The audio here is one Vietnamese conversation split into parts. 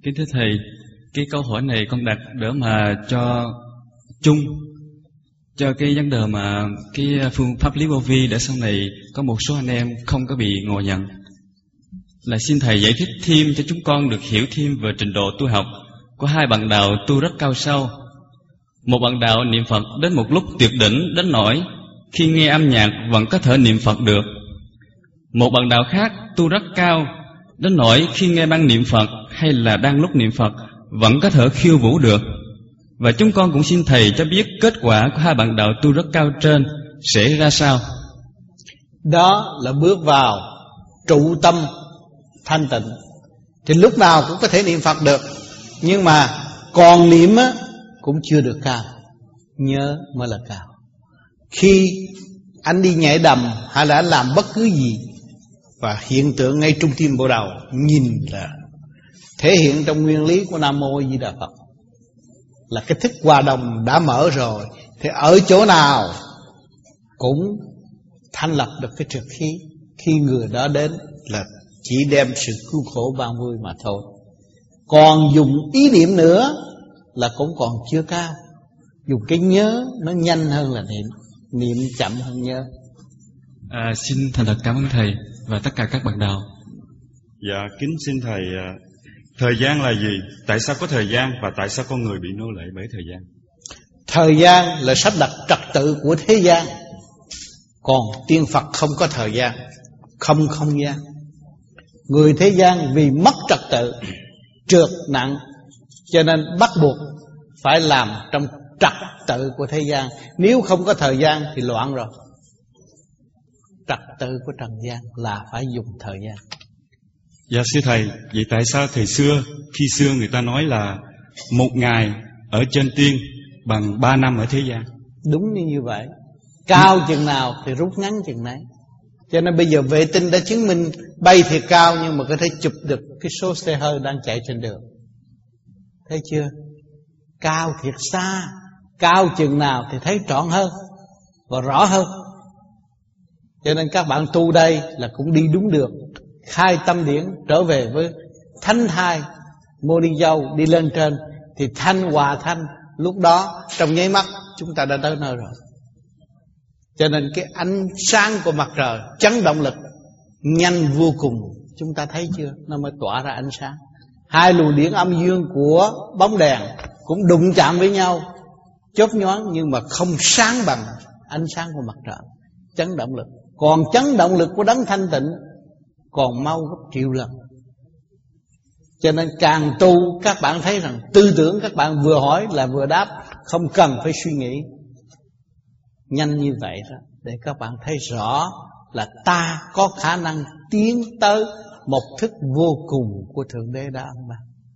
Kính thưa Thầy, cái câu hỏi này con đặt để mà cho chung cho cái vấn đề mà cái phương pháp lý vô vi để sau này có một số anh em không có bị ngộ nhận. Là xin Thầy giải thích thêm cho chúng con được hiểu thêm về trình độ tu học của hai bạn đạo tu rất cao sâu. Một bạn đạo niệm Phật đến một lúc tuyệt đỉnh đến nỗi khi nghe âm nhạc vẫn có thể niệm Phật được. Một bạn đạo khác tu rất cao đến nỗi khi nghe ban niệm Phật hay là đang lúc niệm Phật vẫn có thể khiêu vũ được. Và chúng con cũng xin Thầy cho biết kết quả của hai bạn đạo tu rất cao trên sẽ ra sao. Đó là bước vào trụ tâm thanh tịnh, thì lúc nào cũng có thể niệm Phật được. Nhưng mà còn niệm á, cũng chưa được cao, nhớ mới là cao. Khi anh đi nhảy đầm hay là anh làm bất cứ gì và hiện tượng ngay trung tim bộ đầu nhìn là thể hiện trong nguyên lý của Nam Mô Di Đà Phật, là cái thức hòa đồng đã mở rồi, thì ở chỗ nào cũng thành lập được cái trực khí. Khi người đó đến là chỉ đem sự cứu khổ ban vui mà thôi. Còn dùng ý niệm nữa là cũng còn chưa cao. Dùng cái nhớ nó nhanh hơn là niệm, niệm chậm hơn nhớ. Xin thành thật cảm ơn Thầy và tất cả các bạn đạo. Dạ, kính xin Thầy, thời gian là gì? Tại sao có thời gian và tại sao con người bị nô lệ bởi thời gian? Thời gian là sắp đặt trật tự của thế gian. Còn tiên Phật không có thời gian, không không gian. Người thế gian vì mất trật tự, trượt nặng, cho nên bắt buộc phải làm trong trật tự của thế gian. Nếu không có thời gian thì loạn rồi. Trật tự của trần gian là phải dùng thời gian. Dạ sư Thầy, vậy tại sao thời xưa, khi xưa người ta nói là một ngày ở trên tiên bằng 3 năm ở thế gian? Đúng như vậy. Cao chừng nào thì rút ngắn chừng nấy. Cho nên bây giờ vệ tinh đã chứng minh bay thiệt cao nhưng mà có thể chụp được cái số xe hơi đang chạy trên đường. Thấy chưa? Cao thiệt xa. Cao chừng nào thì thấy trọn hơn và rõ hơn. Cho nên các bạn tu đây là cũng đi đúng được. Khai tâm điển trở về với thánh thai Mô Đi Dâu đi lên trên, thì thanh hòa thanh. Lúc đó trong nháy mắt chúng ta đã tới nơi rồi. Cho nên cái ánh sáng của mặt trời chấn động lực nhanh vô cùng. Chúng ta thấy chưa? Nó mới tỏa ra ánh sáng. Hai luồng điển âm dương của bóng đèn cũng đụng chạm với nhau, chớp nhoáng, nhưng mà không sáng bằng ánh sáng của mặt trời. Chấn động lực. Còn chấn động lực của đấng thanh tịnh còn mau gấp triệu lần. Cho nên càng tu các bạn thấy rằng tư tưởng các bạn vừa hỏi là vừa đáp, không cần phải suy nghĩ. Nhanh như vậy đó, để các bạn thấy rõ là ta có khả năng tiến tới một thức vô cùng của Thượng Đế đã ân ban.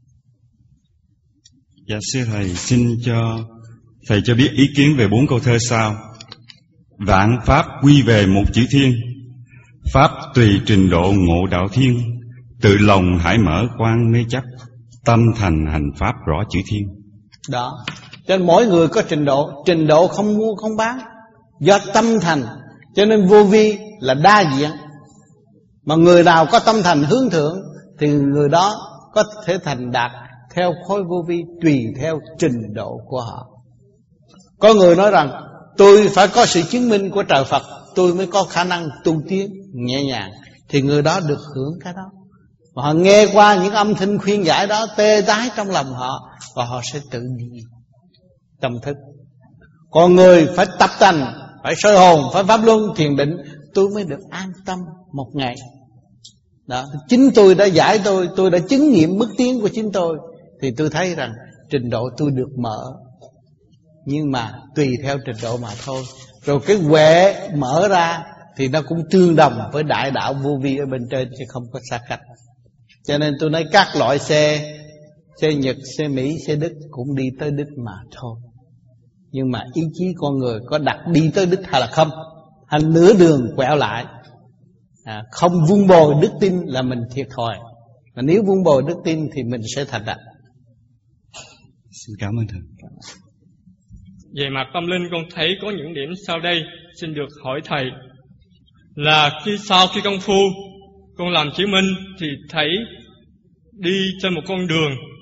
Dạ sư Thầy, xin cho Thầy cho biết ý kiến về 4 câu thơ sau. Vạn pháp quy về một chữ thiên, pháp tùy trình độ ngộ đạo thiên, tự lòng hãy mở quan mê chấp, tâm thành hành pháp rõ chữ thiên. Đó, cho nên mỗi người có trình độ không mua không bán, do tâm thành. Cho nên vô vi là đa diện. Mà người nào có tâm thành hướng thượng thì người đó có thể thành đạt theo khối vô vi tùy theo trình độ của họ. Có người nói rằng tôi phải có sự chứng minh của trời Phật tôi mới có khả năng tu tiến nhẹ nhàng, thì người đó được hưởng cái đó. Mà họ nghe qua những âm thanh khuyên giải đó tê tái trong lòng họ, và họ sẽ tự đi tâm thức. Còn người phải tập tành, phải soi hồn, phải pháp luân thiền định, tôi mới được an tâm một ngày. Đó, chính tôi đã giải tôi đã chứng nghiệm bước tiến của chính tôi, thì tôi thấy rằng trình độ tôi được mở. Nhưng mà tùy theo trình độ mà thôi. Rồi cái huệ mở ra thì nó cũng tương đồng với đại đạo vô vi ở bên trên, chứ không có xa cách. Cho nên tôi nói các loại xe Nhật, xe Mỹ, xe Đức cũng đi tới đích mà thôi. Nhưng mà ý chí con người có đặt đi tới đích hay là không, hay nửa đường quẹo lại, không vun bồi đức tin là mình thiệt thòi. Mà nếu vun bồi đức tin thì mình sẽ thành đạt. Xin cảm ơn Thầy. Về mặt tâm linh con thấy có những điểm sau đây xin được hỏi Thầy. Là sau khi công phu con làm chứng minh thì thấy đi trên một con đường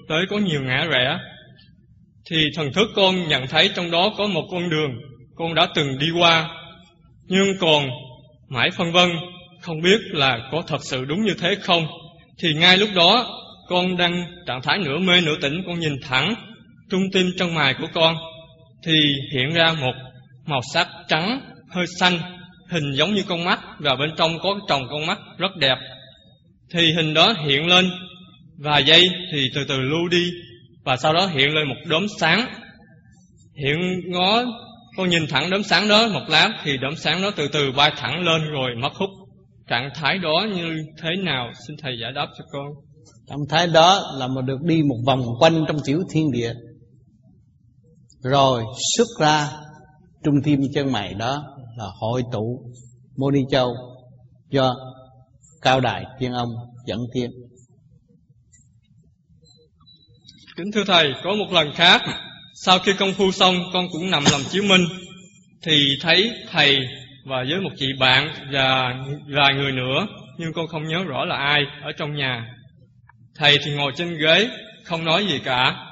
tới có nhiều ngã rẽ. Thì thần thức con nhận thấy trong đó có một con đường con đã từng đi qua, nhưng còn mãi phân vân, không biết là có thật sự đúng như thế không. Thì ngay lúc đó con đang trạng thái nửa mê nửa tỉnh, con nhìn thẳng trung tim chân mày của con, thì hiện ra một màu sắc trắng hơi xanh, hình giống như con mắt, và bên trong có tròng con mắt rất đẹp. Thì hình đó hiện lên vài giây thì từ từ lưu đi, và sau đó hiện lên một đốm sáng. Hiện ngó, con nhìn thẳng đốm sáng đó một lát thì đốm sáng đó từ từ bay thẳng lên rồi mất hút. Trạng thái đó như thế nào, xin thầy giải đáp cho con. Trạng thái đó là mà được đi một vòng quanh trong tiểu thiên địa, rồi xuất ra trung tim chân mày, đó là hội tụ Mô Ni Châu do Cao Đài Thiên Ông dẫn thiên. Kính thưa thầy, có một lần khác, sau khi công phu xong, con cũng nằm làm chiếu minh, thì thấy thầy và với một chị bạn và vài người nữa, nhưng con không nhớ rõ là ai, ở trong nhà. Thầy thì ngồi trên ghế, không nói gì cả.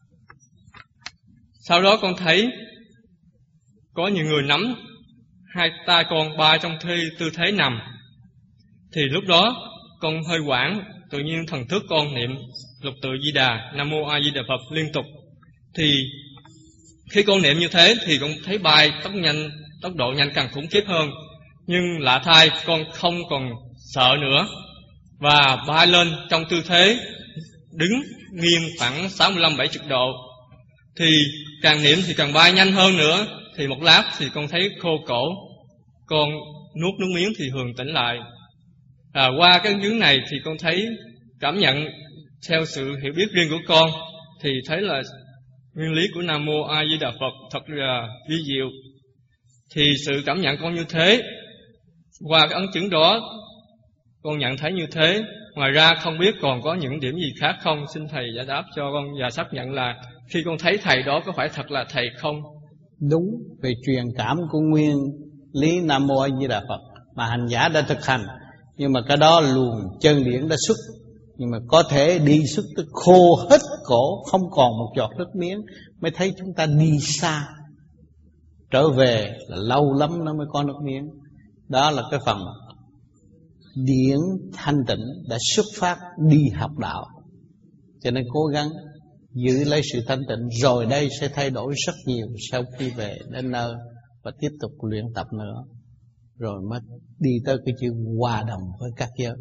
Sau đó con thấy có nhiều người nắm hai tay con bay trong tư thế nằm. Thì lúc đó con hơi hoảng, tự nhiên thần thức con niệm Lục Tự Di Đà, Nam Mô A Di Đà Phật liên tục. Thì khi con niệm như thế thì con thấy bay tốc độ nhanh càng khủng khiếp hơn. Nhưng lạ thay, con không còn sợ nữa, và bay lên trong tư thế đứng nghiêng khoảng 65-70 độ. Thì càng niệm thì càng bay nhanh hơn nữa. Thì một lát thì con thấy khô cổ, con nuốt nước miếng thì hường tỉnh lại. Qua cái hướng này thì con thấy cảm nhận theo sự hiểu biết riêng của con, thì thấy là nguyên lý của Nam Mô A Di Đà Phật thật là vi diệu. Thì sự cảm nhận con như thế, qua cái ấn chứng đó con nhận thấy như thế. Ngoài ra không biết còn có những điểm gì khác không, xin thầy giải đáp cho con và xác nhận là khi con thấy thầy đó có phải thật là thầy không? Đúng về truyền cảm của nguyên lý Nam Mô A Di Đà Phật mà hành giả đã thực hành, nhưng mà cái đó luồng chân điển đã xuất, nhưng mà có thể đi xuất tới khô hết cổ, không còn một giọt nước miếng, mới thấy chúng ta đi xa. Trở về là lâu lắm nó mới có nước miếng. Đó là cái phần điển thanh tịnh đã xuất phát đi học đạo. Cho nên cố gắng giữ lấy sự thanh tịnh, rồi đây sẽ thay đổi rất nhiều sau khi về đến nơi và tiếp tục luyện tập nữa, rồi mới đi tới cái chữ hòa đồng với các giới.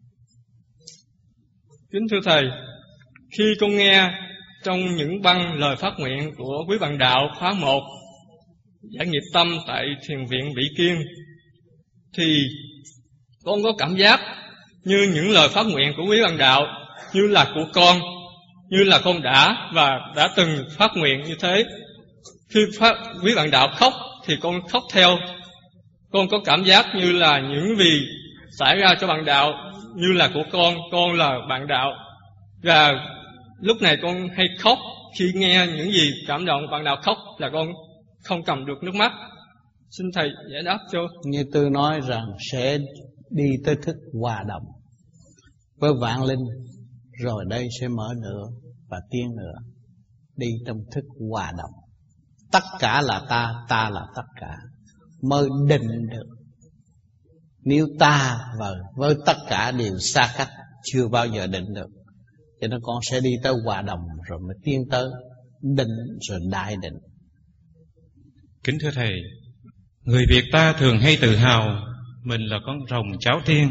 Kính thưa thầy, khi con nghe trong những băng lời phát nguyện của quý bạn đạo khóa 1 giải nghiệp tâm tại thiền viện Vĩ Kiên, thì con có cảm giác như những lời phát nguyện của quý bạn đạo như là của con, như là con đã từng phát nguyện như thế. Khi quý bạn đạo khóc thì con khóc theo. Con có cảm giác như là những gì xảy ra cho bạn đạo như là của con là bạn đạo. Và lúc này con hay khóc, khi nghe những gì cảm động bạn đạo khóc là con không cầm được nước mắt. Xin thầy giải đáp cho. Như tôi nói rằng sẽ đi tới thức hòa đồng với vạn linh, rồi đây sẽ mở nữa và tiến nữa, đi trong thức hòa đồng. Tất cả là ta là tất cả, mới định được. Nếu ta với tất cả đều xa cách, chưa bao giờ định được. Cho nên con sẽ đi tới hòa đồng, rồi mới tiến tới định, rồi đại định. Kính thưa thầy, người Việt ta thường hay tự hào mình là con rồng cháu tiên,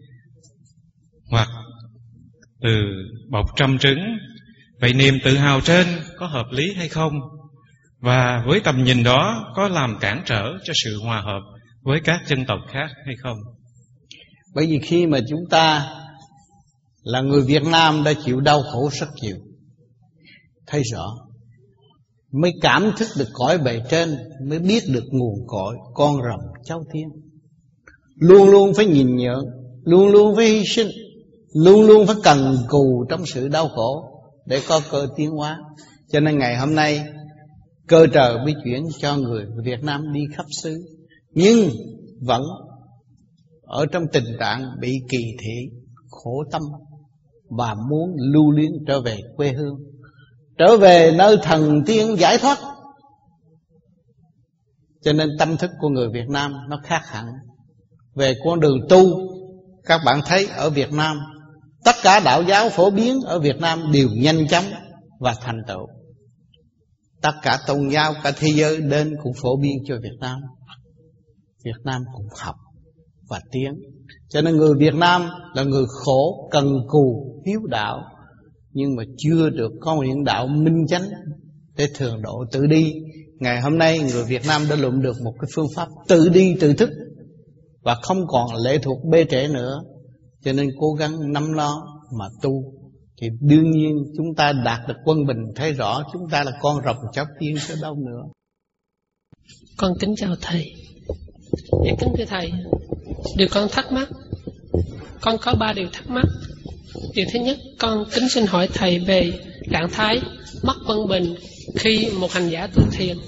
hoặc từ bọc trăm trứng. Vậy niềm tự hào trên có hợp lý hay không? Và với tầm nhìn đó có làm cản trở cho sự hòa hợp với các dân tộc khác hay không? Bởi vì khi mà chúng ta là người Việt Nam đã chịu đau khổ rất nhiều, thấy rõ, mới cảm thức được cõi bề trên, mới biết được nguồn cội con rồng cháu tiên. Luôn luôn phải nhìn nhận, luôn luôn phải hy sinh, luôn luôn phải cần cù trong sự đau khổ để có cơ tiến hóa. Cho nên ngày hôm nay cơ trời mới chuyển cho người Việt Nam đi khắp xứ, nhưng vẫn ở trong tình trạng bị kỳ thị, khổ tâm, và muốn lưu luyến trở về quê hương, trở về nơi thần tiên giải thoát. Cho nên tâm thức của người Việt Nam nó khác hẳn. Về con đường tu, các bạn thấy ở Việt Nam, tất cả đạo giáo phổ biến ở Việt Nam đều nhanh chóng và thành tựu. Tất cả tôn giáo cả thế giới đến cũng phổ biến cho Việt Nam. Việt Nam cũng học và tiến. Cho nên người Việt Nam là người khổ, cần cù, hiếu đạo, nhưng mà chưa được có những đạo minh chánh để thường độ tự đi. Ngày hôm nay người Việt Nam đã lượm được một cái phương pháp tự đi tự thức và không còn lệ thuộc bê trễ nữa. Cho nên cố gắng nắm nó mà tu, thì đương nhiên chúng ta đạt được quân bình. Thấy rõ chúng ta là con rồng cháu tiên chứ đâu nữa. Con kính chào thầy. Dạ kính thưa thầy, điều con thắc mắc, con có 3 điều thắc mắc. Điều thứ nhất, con kính xin hỏi thầy về trạng thái mất quân bình khi một hành giả tu thiền.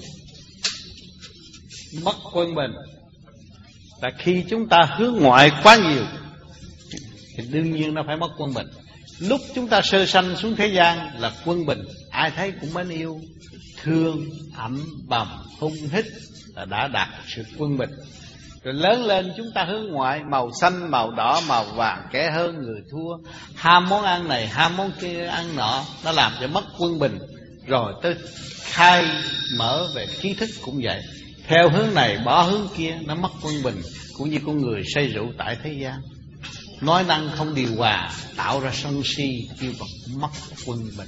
Mất quân bình là khi chúng ta hướng ngoại quá nhiều, thì đương nhiên nó phải mất quân bình. Lúc chúng ta sơ sanh xuống thế gian là quân bình, ai thấy cũng mến yêu, thương, ẩm, bầm, hung hít là đã đạt sự quân bình. Rồi lớn lên chúng ta hướng ngoại, màu xanh, màu đỏ, màu vàng, kẻ hơn người thua, ham món ăn này, ham món kia, ăn nọ, nó làm cho mất quân bình. Rồi tới khai mở về trí thức cũng vậy, theo hướng này bỏ hướng kia, nó mất quân bình. Cũng như con người say rượu tại thế gian, nói năng không điều hòa, tạo ra sân si, kêu bằng mất quân bình.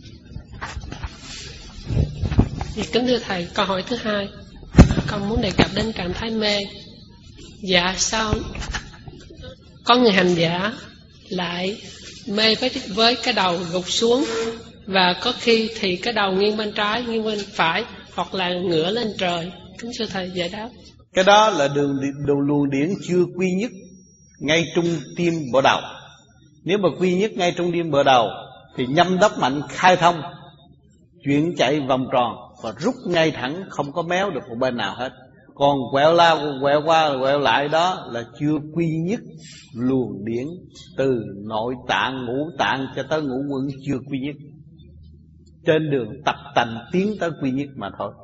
Kính thưa thầy, câu hỏi thứ hai, con muốn đề cập đến trạng thái mê. Dạ sao có người hành giả lại mê với cái đầu gục xuống, và có khi thì cái đầu nghiêng bên trái, nghiêng bên phải, hoặc là ngửa lên trời? Kính thưa thầy giải đáp. Cái đó là luồng điển chưa quy nhất ngay trung tim bộ đầu. Nếu mà quy nhất ngay trung tim bộ đầu thì nhâm đốc mạnh khai thông, chuyển chạy vòng tròn và rút ngay thẳng, không có méo được một bên nào hết. Còn quẹo la, quẹo qua, quẹo lại đó là chưa quy nhất luồng điển từ nội tạng, ngũ tạng cho tới ngũ quẩn, chưa quy nhất. Trên đường tập tành tiến tới quy nhất mà thôi.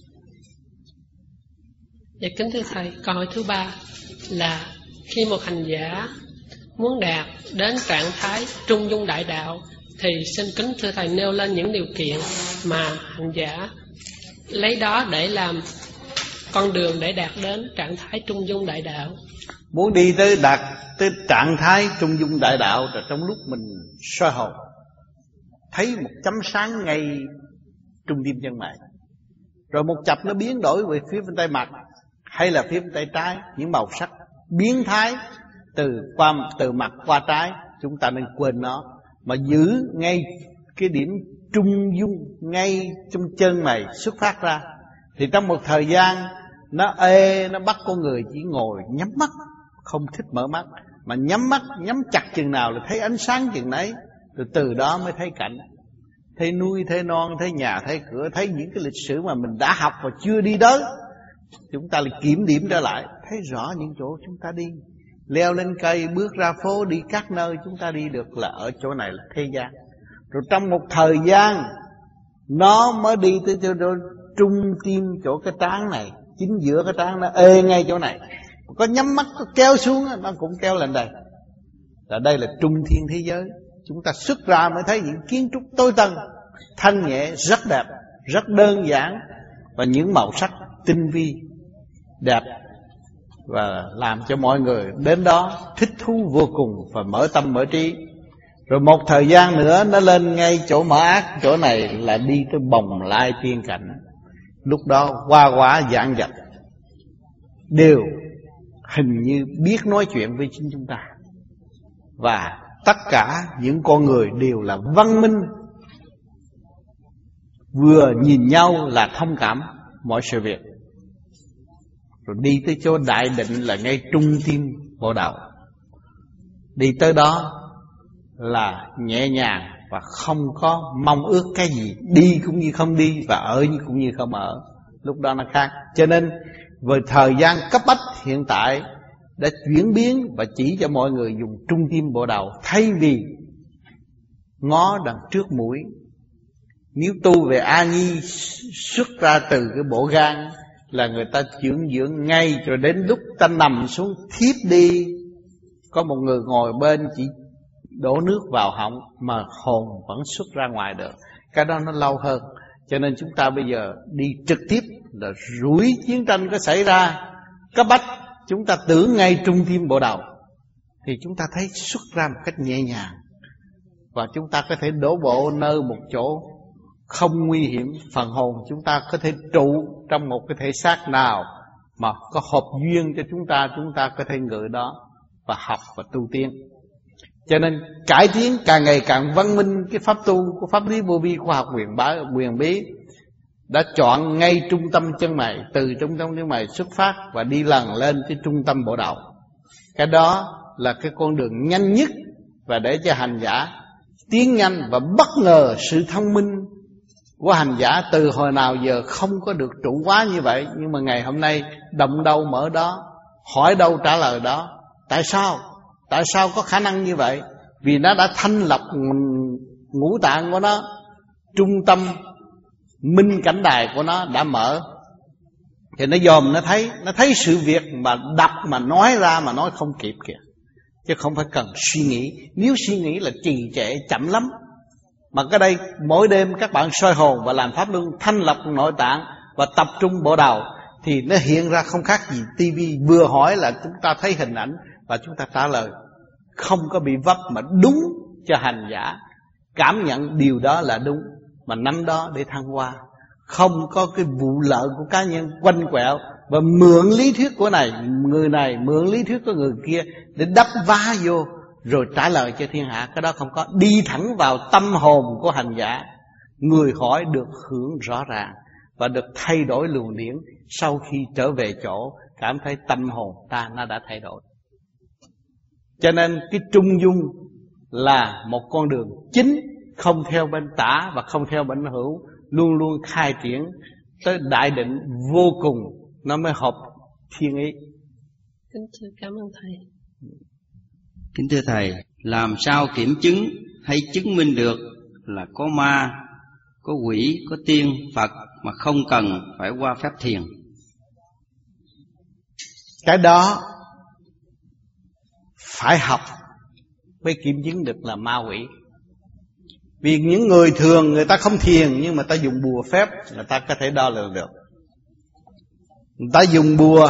Dạ kính thưa thầy, câu hỏi thứ ba là khi một hành giả muốn đạt đến trạng thái trung dung đại đạo thì xin kính thưa thầy nêu lên những điều kiện mà hành giả lấy đó để làm con đường để đạt đến trạng thái trung dung đại đạo. Muốn đi tới đạt tới trạng thái trung dung đại đạo là trong lúc mình soi hồn thấy một chấm sáng ngay trung tim chân mày, rồi một chập nó biến đổi về phía bên tay mặt hay là phía bên tay trái, những màu sắc biến thái từ mặt qua trái, chúng ta nên quên nó mà giữ ngay cái điểm trung dung ngay trong chân mày xuất phát ra. Thì trong một thời gian nó bắt con người chỉ ngồi nhắm mắt, không thích mở mắt, mà nhắm mắt nhắm chặt chừng nào là thấy ánh sáng chừng nấy. Rồi từ đó mới thấy cảnh, thấy núi, thấy non, thấy nhà, thấy cửa, thấy những cái lịch sử mà mình đã học và chưa đi tới. Chúng ta lại kiểm điểm trở lại, thấy rõ những chỗ chúng ta đi, leo lên cây, bước ra phố, đi các nơi chúng ta đi được là ở chỗ này là thế gian. Rồi trong một thời gian nó mới đi tới chỗ trung tim, chỗ cái trán này, chính giữa cái trán nó ngay chỗ này, có nhắm mắt có kéo xuống nó cũng kéo lên đây. Là đây là trung thiên thế giới. Chúng ta xuất ra mới thấy những kiến trúc tối tân, thanh nhẹ, rất đẹp, rất đơn giản, và những màu sắc tinh vi đẹp, và làm cho mọi người đến đó thích thú vô cùng và mở tâm mở trí. Rồi một thời gian nữa nó lên ngay chỗ mở ác, chỗ này là đi tới bồng lai tiên cảnh. Lúc đó hoa quả dạng vật đều hình như biết nói chuyện với chính chúng ta, và tất cả những con người đều là văn minh, vừa nhìn nhau là thông cảm mọi sự việc. Rồi đi tới chỗ đại định là ngay trung tim bộ đầu. Đi tới đó là nhẹ nhàng và không có mong ước cái gì, đi cũng như không đi và ở cũng như không ở. Lúc đó nó khác. Cho nên về thời gian cấp bách hiện tại đã chuyển biến và chỉ cho mọi người dùng trung tim bộ đầu, thay vì ngó đằng trước mũi. Nếu tu về A Nhi xuất ra từ cái bộ gan là người ta dưỡng ngay, rồi đến lúc ta nằm xuống thiếp đi, có một người ngồi bên chỉ đổ nước vào họng mà hồn vẫn xuất ra ngoài được. Cái đó nó lâu hơn. Cho nên chúng ta bây giờ đi trực tiếp là rủi chiến tranh có xảy ra cấp bách, chúng ta tưởng ngay trung tim bộ đầu thì chúng ta thấy xuất ra một cách nhẹ nhàng, và chúng ta có thể đổ bộ nơi một chỗ không nguy hiểm. Phần hồn chúng ta có thể trụ trong một cái thể xác nào mà có hợp duyên cho chúng ta có thể ngự đó và học và tu tiên. Cho nên cải tiến càng ngày càng văn minh. Cái pháp tu của pháp lý vô vi, khoa học quyền bí đã chọn ngay trung tâm chân mày, từ trung tâm chân mày xuất phát và đi lần lên cái trung tâm bộ đầu. Cái đó là cái con đường nhanh nhất, và để cho hành giả tiến nhanh. Và bất ngờ sự thông minh của hành giả từ hồi nào giờ không có được trụ quá như vậy, nhưng mà ngày hôm nay động đâu mở đó, hỏi đâu trả lời đó. Tại sao? Tại sao có khả năng như vậy? Vì nó đã thanh lọc ngũ tạng của nó, trung tâm minh cảnh đài của nó đã mở. Thì nó dòm, nó thấy sự việc mà đọc mà nói ra mà nói không kịp kìa, chứ không phải cần suy nghĩ. Nếu suy nghĩ là trì trệ chậm lắm. Mà cái đây mỗi đêm các bạn soi hồn và làm pháp luân thanh lọc nội tạng và tập trung bộ đầu, thì nó hiện ra không khác gì tivi, vừa hỏi là chúng ta thấy hình ảnh và chúng ta trả lời, không có bị vấp, mà đúng cho hành giả cảm nhận điều đó là đúng, mà nắm đó để thăng hoa. Không có cái vụ lợi của cá nhân quanh quẹo và mượn lý thuyết của người này mượn lý thuyết của người kia để đắp vá vô rồi trả lời cho thiên hạ. Cái đó không có. Đi thẳng vào tâm hồn của hành giả, người hỏi được hưởng rõ ràng và được thay đổi luồng điển. Sau khi trở về chỗ cảm thấy tâm hồn ta nó đã thay đổi. Cho nên cái trung dung là một con đường chính, không theo bên tả và không theo bên hữu, luôn luôn khai triển tới đại định vô cùng, nó mới hợp thiên ý. Kính thưa cảm ơn thầy. Kính thưa thầy, làm sao kiểm chứng hay chứng minh được là có ma, có quỷ, có tiên, Phật mà không cần phải qua phép thiền? Cái đó phải học mới kiểm chứng được là ma quỷ. Vì những người thường người ta không thiền, nhưng mà ta dùng bùa phép người ta có thể đo lường được. Người ta dùng bùa,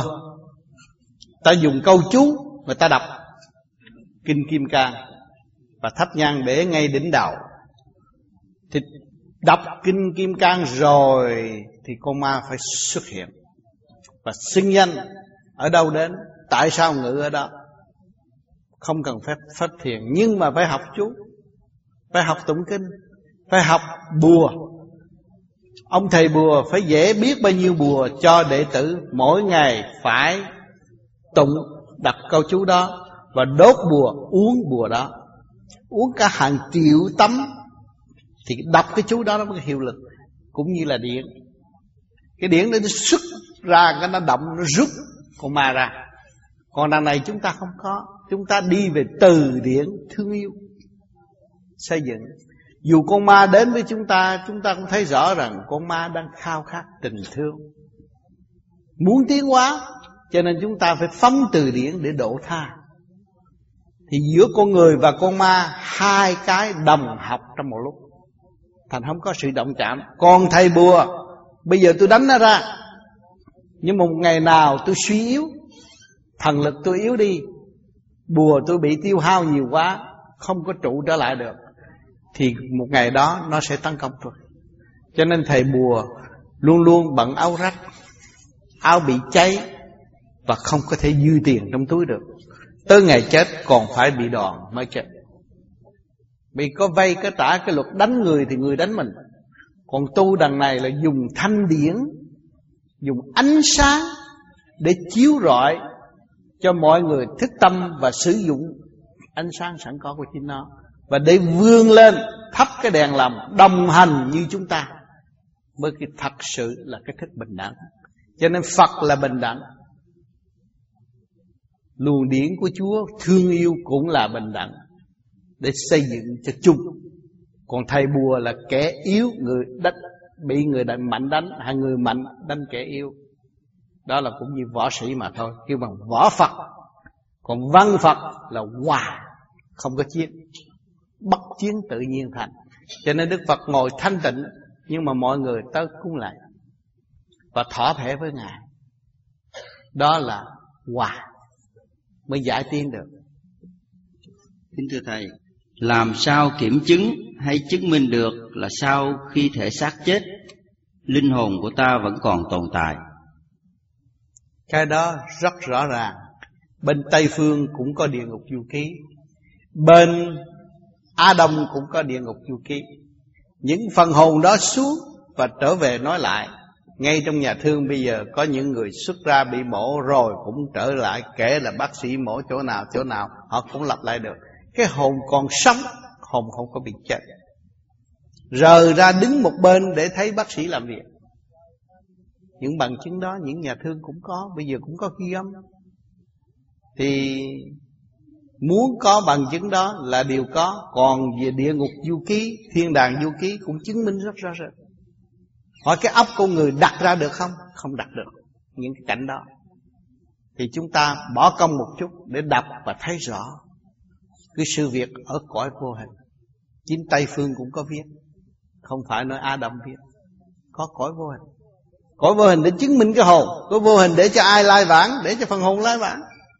ta dùng câu chú, người ta đọc Kinh Kim Cang và thắp nhang để ngay đỉnh đầu. Thì đọc Kinh Kim Cang rồi thì con ma phải xuất hiện và xưng danh ở đâu đến, tại sao ngự ở đó. Không cần phép thiền, nhưng mà phải học chú, phải học tụng kinh, phải học bùa. Ông thầy bùa phải dễ biết bao nhiêu bùa cho đệ tử, mỗi ngày phải tụng đọc câu chú đó và đốt bùa, uống bùa đó, uống cả hàng triệu tấm thì đọc cái chú đó nó mới hiệu lực. Cũng như là điện, cái điện nó xuất ra, cái nó động, nó rút con ma ra. Còn đằng này chúng ta không có. Chúng ta đi về từ điển thương yêu xây dựng. Dù con ma đến với chúng ta cũng thấy rõ rằng con ma đang khao khát tình thương, muốn tiến hóa. Cho nên chúng ta phải phóng từ điển để độ tha. Thì giữa con người và con ma, hai cái đồng học trong một lúc, thành không có sự động chạm. Còn thầy bùa, bây giờ tôi đánh nó ra, nhưng một ngày nào tôi suy yếu, thần lực tôi yếu đi, bùa tôi bị tiêu hao nhiều quá, không có trụ trở lại được, thì một ngày đó nó sẽ tấn công tôi. Cho nên thầy bùa luôn luôn bận áo rách, áo bị cháy và không có thể dư tiền trong túi được. Tới ngày chết còn phải bị đòn mới chết. Vì có vay có trả, cái luật đánh người thì người đánh mình. Còn tu đằng này là dùng thanh điển, dùng ánh sáng để chiếu rọi cho mọi người thức tâm và sử dụng ánh sáng sẵn có của chính nó, và để vươn lên thắp cái đèn lòng đồng hành như chúng ta, mới cái thật sự là cái thức bình đẳng. Cho nên Phật là bình đẳng, luồng điển của Chúa thương yêu cũng là bình đẳng, để xây dựng cho chung. Còn thầy bùa là kẻ yếu, người bị người mạnh đánh, hay người mạnh đánh kẻ yếu. Đó là cũng như võ sĩ mà thôi, kêu bằng võ Phật. Còn văn Phật là hòa, không có chiến, bất chiến tự nhiên thành. Cho nên Đức Phật ngồi thanh tịnh, nhưng mà mọi người tới cúng lạy và thỏa thể với Ngài. Đó là hòa, mới giải tiến được. Kính thưa Thầy, làm sao kiểm chứng hay chứng minh được là sau khi thể xác chết, linh hồn của ta vẫn còn tồn tại? Cái đó rất rõ ràng. Bên Tây Phương cũng có địa ngục du ký, bên Á Đông cũng có địa ngục du ký. Những phần hồn đó xuống và trở về nói lại. Ngay trong nhà thương bây giờ có những người xuất ra bị mổ rồi cũng trở lại, kể là bác sĩ mổ chỗ nào họ cũng lặp lại được. Cái hồn còn sống, hồn không có bị chết. Rời ra đứng một bên để thấy bác sĩ làm việc. Những bằng chứng đó những nhà thương cũng có, bây giờ cũng có ghi âm. Thì muốn có bằng chứng đó là điều có. Còn về địa ngục du ký, thiên đàng du ký cũng chứng minh rất rõ rệt. Hỏi cái óc con người đặt ra được không? Không đặt được những cái cảnh đó. Thì chúng ta bỏ công một chút để đọc và thấy rõ cái sự việc ở cõi vô hình. Chính Tây Phương cũng có viết, không phải nói Á Đông viết. Có cõi vô hình. Cõi vô hình để chứng minh cái hồn. Cõi vô hình để cho ai lai vãng? Để cho phần hồn lai vãng.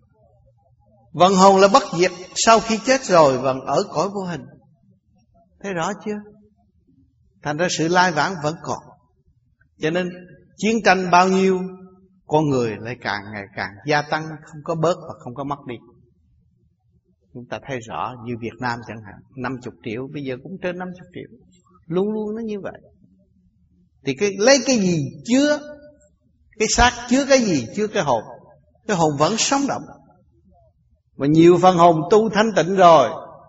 Phần hồn là bất diệt, sau khi chết rồi vẫn ở cõi vô hình. Thấy rõ chưa? Thành ra sự lai vãng vẫn còn. Cho nên chiến tranh bao nhiêu, con người lại càng ngày càng gia tăng, không có bớt và không có mất đi. Chúng ta thấy rõ như Việt Nam chẳng hạn, 50 triệu, bây giờ cũng trên 50 triệu. Luôn luôn nó như vậy. Thì lấy cái gì chứa? Cái xác chứa cái gì? Chứa cái hồn. Cái hồn vẫn sống động. Và nhiều phần hồn tu thanh tịnh rồi,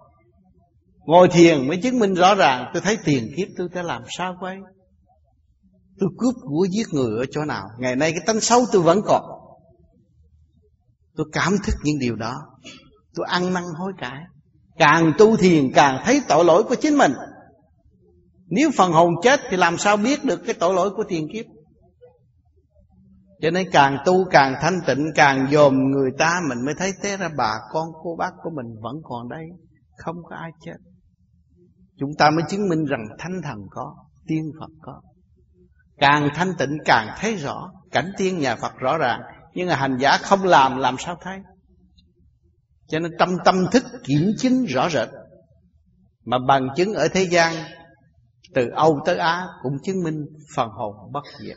ngồi thiền mới chứng minh rõ ràng. Tôi thấy tiền kiếp tôi đã làm sao quay, tôi cướp của giết người ở chỗ nào. Ngày nay cái tánh xấu tôi vẫn còn. Tôi cảm thức những điều đó, tôi ăn năn hối cải. Càng tu thiền càng thấy tội lỗi của chính mình. Nếu phần hồn chết thì làm sao biết được cái tội lỗi của tiền kiếp. Cho nên càng tu càng thanh tịnh, càng dòm người ta, mình mới thấy thế ra bà con cô bác của mình vẫn còn đây, không có ai chết. Chúng ta mới chứng minh rằng thánh thần có, tiên Phật có. Càng thanh tịnh càng thấy rõ cảnh tiên nhà Phật rõ ràng. Nhưng mà hành giả không làm sao thấy. Cho nên trong tâm thức kiểm chứng rõ rệt. Mà bằng chứng ở thế gian, từ Âu tới Á cũng chứng minh phần hồn bất diệt.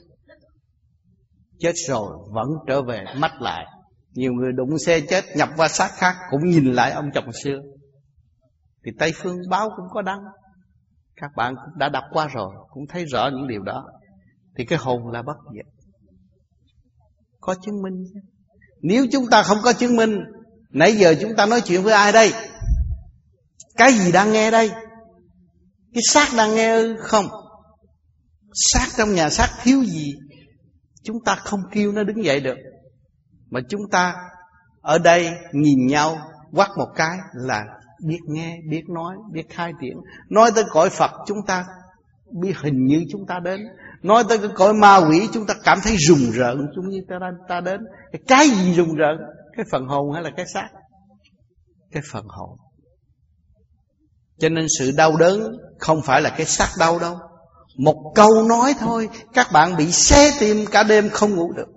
Chết rồi vẫn trở về mắt lại. Nhiều người đụng xe chết nhập qua xác khác cũng nhìn lại ông chồng xưa. Thì Tây Phương báo cũng có đăng. Các bạn cũng đã đọc qua rồi, cũng thấy rõ những điều đó. Thì cái hồn là bất diệt. Có chứng minh. Nếu chúng ta không có chứng minh, nãy giờ chúng ta nói chuyện với ai đây? Cái gì đang nghe đây? Cái xác đang nghe ư? Không. Xác trong nhà xác thiếu gì? Chúng ta không kêu nó đứng dậy được. Mà chúng ta ở đây nhìn nhau, quát một cái là biết nghe, biết nói, biết khai triển. Nói tới cõi Phật chúng ta biết hình như chúng ta đến. Nói tới cái cõi ma quỷ chúng ta cảm thấy rùng rợn, chúng như ta đến. Cái gì rùng rợn? Cái phần hồn hay là cái xác? Cái phần hồn. Cho nên sự đau đớn không phải là cái xác đau đâu. Một câu nói thôi, các bạn bị xé tim cả đêm không ngủ được.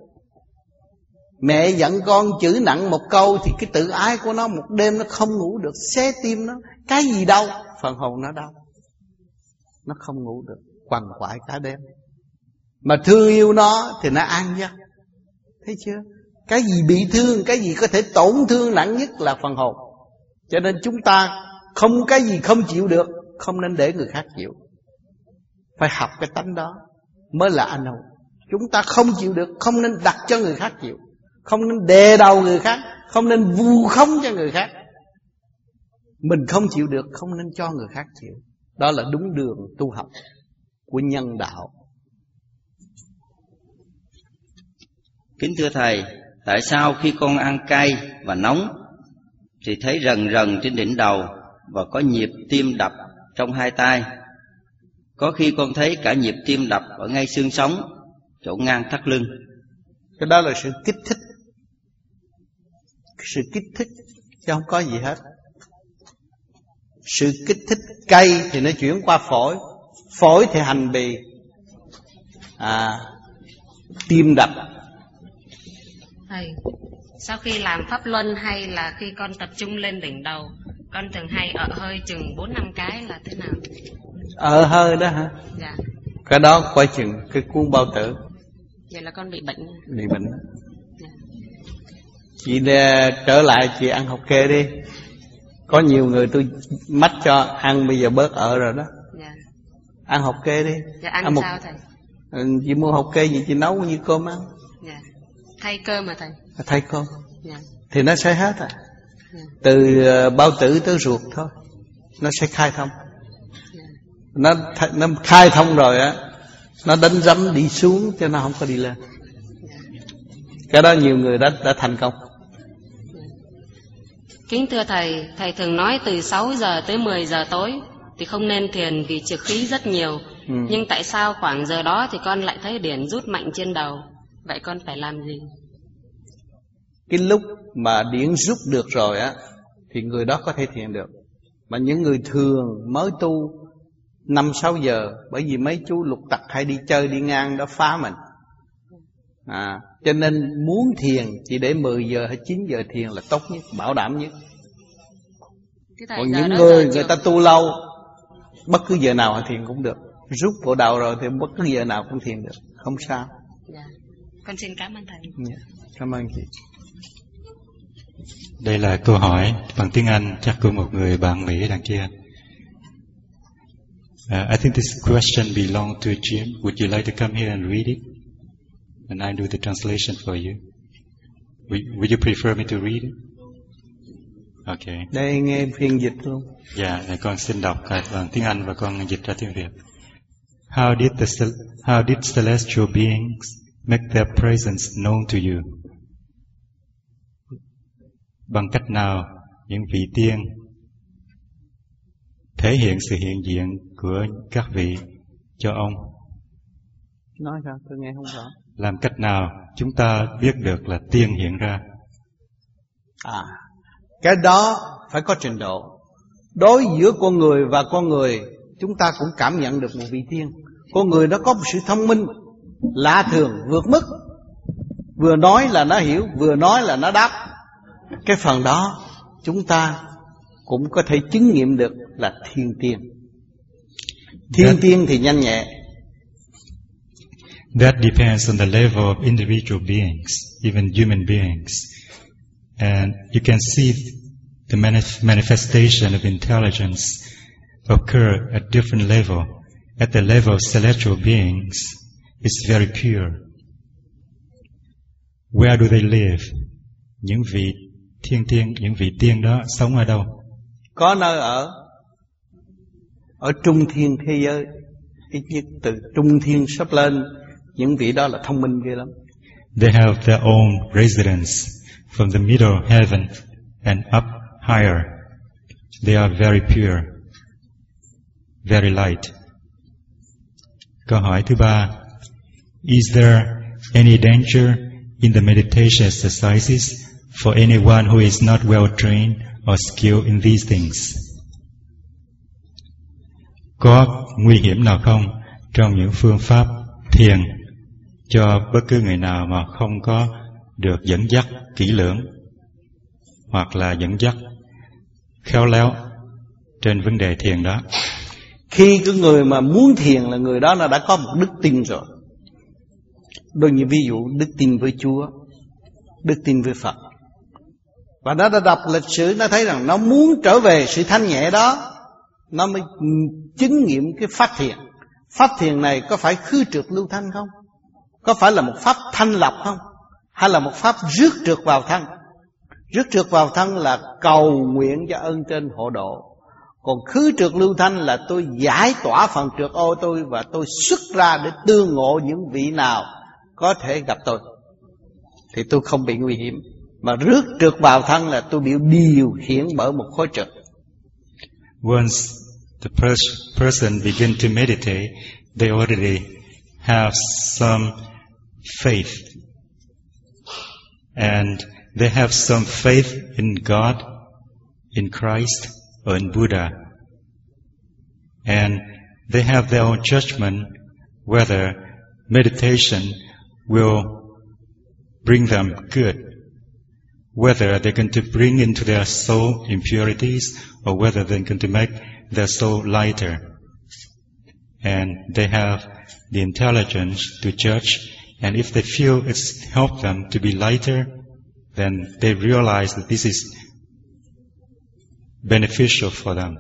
Mẹ giận con chửi nặng một câu thì cái tự ái của nó một đêm nó không ngủ được, xé tim nó. Cái gì đau? Phần hồn nó đau. Nó không ngủ được, quằn quại cả đêm. Mà thương yêu nó thì nó an giấc. Thấy chưa? Cái gì bị thương, cái gì có thể tổn thương nặng nhất là phần hồn. Cho nên chúng ta không cái gì không chịu được, không nên để người khác chịu. Phải học cái tánh đó mới là anh hùng. Chúng ta không chịu được, không nên đặt cho người khác chịu. Không nên đè đầu người khác, không nên vu khống cho người khác. Mình không chịu được, không nên cho người khác chịu. Đó là đúng đường tu học của nhân đạo. Kính thưa Thầy, tại sao khi con ăn cay và nóng thì thấy rần rần trên đỉnh đầu và có nhịp tim đập trong hai tay? Có khi con thấy cả nhịp tim đập ở ngay xương sống, chỗ ngang thắt lưng. Cái đó là sự kích thích. Sự kích thích chứ không có gì hết. Sự kích thích cây thì nó chuyển qua phổi, phổi thì hành bì, tim đập. Thầy, sau khi làm pháp luân hay là khi con tập trung lên đỉnh đầu, con thường hay ợ hơi chừng 4-5 cái là thế nào? Ợ hơi đó hả? Dạ. Cái đó coi chừng cái cuốn bao tử. Vậy là con bị bệnh. Bị bệnh. Dạ. Chị trở lại chị ăn học kê đi. Có nhiều người tôi mách cho ăn bây giờ bớt ợ rồi đó. Dạ. Ăn học kê đi. Dạ ăn sao thầy? Chị mua học kê gì chị nấu như cơm ăn. Dạ. Thay cơm mà thầy. Thay cơm. Dạ. Thì nó sẽ hết Dạ. Từ bao tử tới ruột thôi, nó sẽ khai thông. Dạ. Nó khai thông rồi á, nó đánh rắm đi xuống cho nó không có đi lên. Dạ. Cái đó nhiều người đã thành công. Kính thưa thầy, thầy thường nói từ 6 giờ tới 10 giờ tối thì không nên thiền vì trực khí rất nhiều. Nhưng tại sao khoảng giờ đó thì con lại thấy điển rút mạnh trên đầu? Vậy con phải làm gì? Cái lúc mà điển rút được rồi á thì người đó có thể thiền được. Mà những người thường mới tu 5-6 giờ, bởi vì mấy chú lục tặc hay đi chơi đi ngang đó phá mình. Cho nên muốn thiền chỉ để 10 giờ hay 9 giờ thiền là tốt nhất, bảo đảm nhất. Còn những người ta tu lâu, bất cứ giờ nào họ thiền cũng được. Rút vào đầu rồi thì bất cứ giờ nào cũng thiền được, không sao. Dạ. Con xin cảm ơn thầy. Dạ. Cảm ơn chị. Đây là câu hỏi bằng tiếng Anh chắc của một người bạn Mỹ đằng kia. I think this question belongs to Jim. Would you like to come here and read it? And I do the translation for you. Would you prefer me to read it? Okay. Đây nghe phiên dịch luôn. Dạ, để con xin đọc bằng tiếng Anh và con dịch ra tiếng Việt. How did celestial beings make their presence known to you? Bằng cách nào những vị tiên thể hiện sự hiện diện của các vị cho ông? Nói sao tôi nghe không rõ. Làm cách nào chúng ta biết được là tiên hiện ra? Cái đó phải có trình độ. Đối giữa con người và con người, chúng ta cũng cảm nhận được một vị tiên. Con người đó có một sự thông minh lạ thường, vượt mức. Vừa nói là nó hiểu, vừa nói là nó đáp. Cái phần đó chúng ta cũng có thể chứng nghiệm được là thiên tiên. Thiên tiên thì nhanh nhẹ. That depends on the level of individual beings, even human beings. And you can see the manifestation of intelligence occur at different level. At the level of celestial beings, it's very pure. Where do they live? Những vị những vị tiên đó sống ở đâu? Có nơi ở trung thiên thế giới. Ít nhất từ trung thiên sắp lên, những vị đó là thông minh ghê lắm. They have their own residence from the middle heaven and up higher. They are very pure, very light. Câu hỏi thứ 3. Is there any danger in the meditation exercises for anyone who is not well trained or skilled in these things? Có nguy hiểm nào không trong những phương pháp thiền cho bất cứ người nào mà không có được dẫn dắt kỹ lưỡng hoặc là dẫn dắt khéo léo trên vấn đề thiền đó? Khi cái người mà muốn thiền là người đó đã có một đức tin rồi. Đôi như ví dụ đức tin với Chúa, đức tin với Phật. Và nó đã đọc lịch sử, nó thấy rằng nó muốn trở về sự thanh nhẹ đó, nó mới chứng nghiệm cái pháp thiền. Pháp thiền này có phải khứ trượt lưu thanh không? Có phải là một pháp thanh lọc không? Hay là một pháp rước trượt vào thân? Rước trượt vào thân là cầu nguyện cho ơn trên hộ độ. Còn khứ trượt lưu thanh là tôi giải tỏa phần trượt ô tôi, và tôi xuất ra để tương ngộ những vị nào có thể gặp tôi, thì tôi không bị nguy hiểm. Mà rước trượt vào thân là tôi bị điều khiển bởi một khối trượt. Once the person begin to meditate, they already have some faith. And they have some faith in God, in Christ, or in Buddha. And they have their own judgment whether meditation will bring them good, whether they're going to bring into their soul impurities, or whether they're going to make their soul lighter. And they have the intelligence to judge, and if they feel it's helped them to be lighter, then they realize that this is beneficial for them.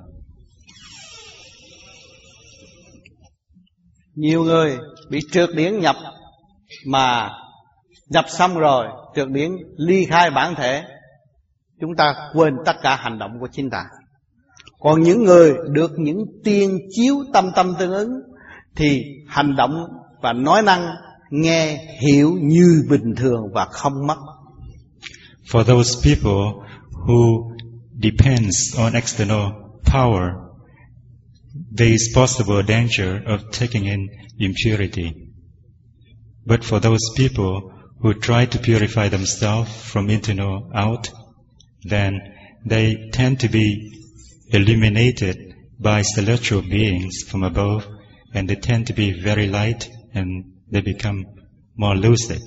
Nhiều người bị trượt điển nhập, mà nhập xong rồi trượt điển ly khai bản thể, chúng ta quên tất cả hành động của chính ta. Còn những người được những tiên chiếu tâm tâm tương ứng thì hành động và nói năng nghe hiểu như bình thường và không mất. For those people who depends on external power, there is possible danger of taking in impurity. But for those people who try to purify themselves from internal out, then they tend to be illuminated by celestial beings from above, and they tend to be very light, and they become more lucid.